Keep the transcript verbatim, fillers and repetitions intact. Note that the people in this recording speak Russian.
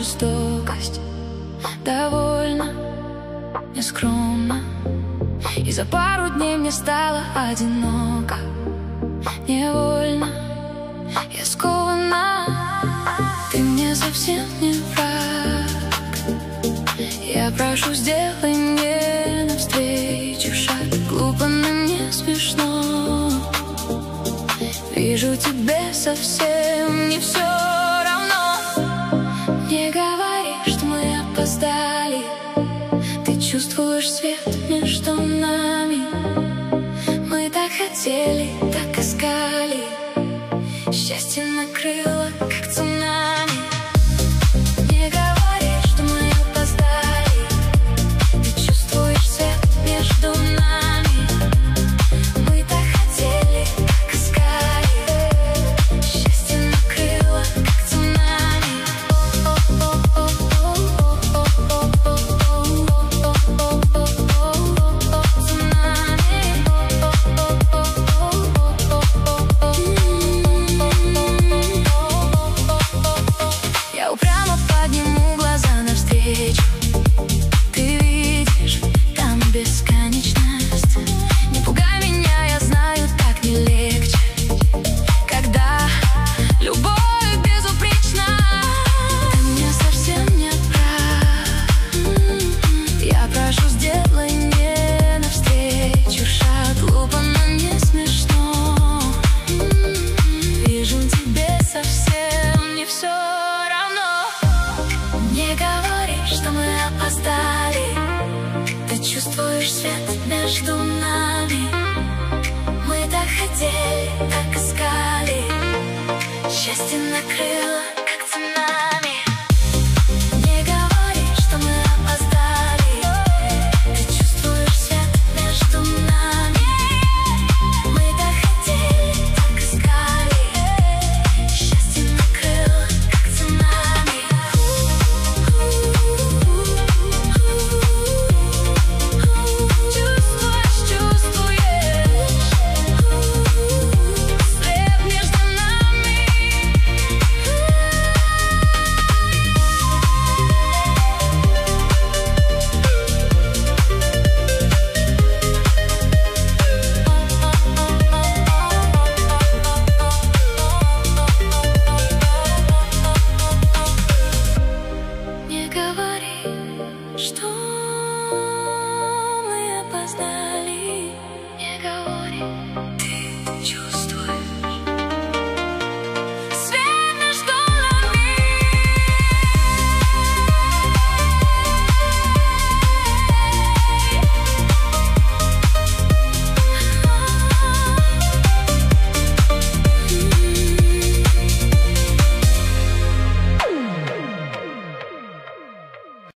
жестокость довольно нескромно, и за пару дней мне стало одиноко. Невольно я скована, ты мне совсем не враг. Я прошу, сделай мне навстречу шаг. Глупо, но не смешно. Вижу, тебе совсем не все равно. Не говори, что мы опоздали. Ты чувствуешь свет между нами. Мы так хотели, так искали. Счастье накрыло, как цунами. Не говори, что мы опоздали. Ты чувствуешь свет между нами. Мы так хотели, так искали. Счастье накрыло, как цунами. Я упрямо подниму глаза навстречу. Ты видишь, там бесконечность. Не пугай меня, я знаю, так не легче, когда любовь безупречна. Ты мне совсем не прав. Я прошу, сделай мне навстречу шаг. Глупо, но не смешно. Вижу, тебе совсем не все равно. Не говори, что мы опоздали. Ты чувствуешь свет между нами. Мы так хотели, так искали. Счастье накрыло.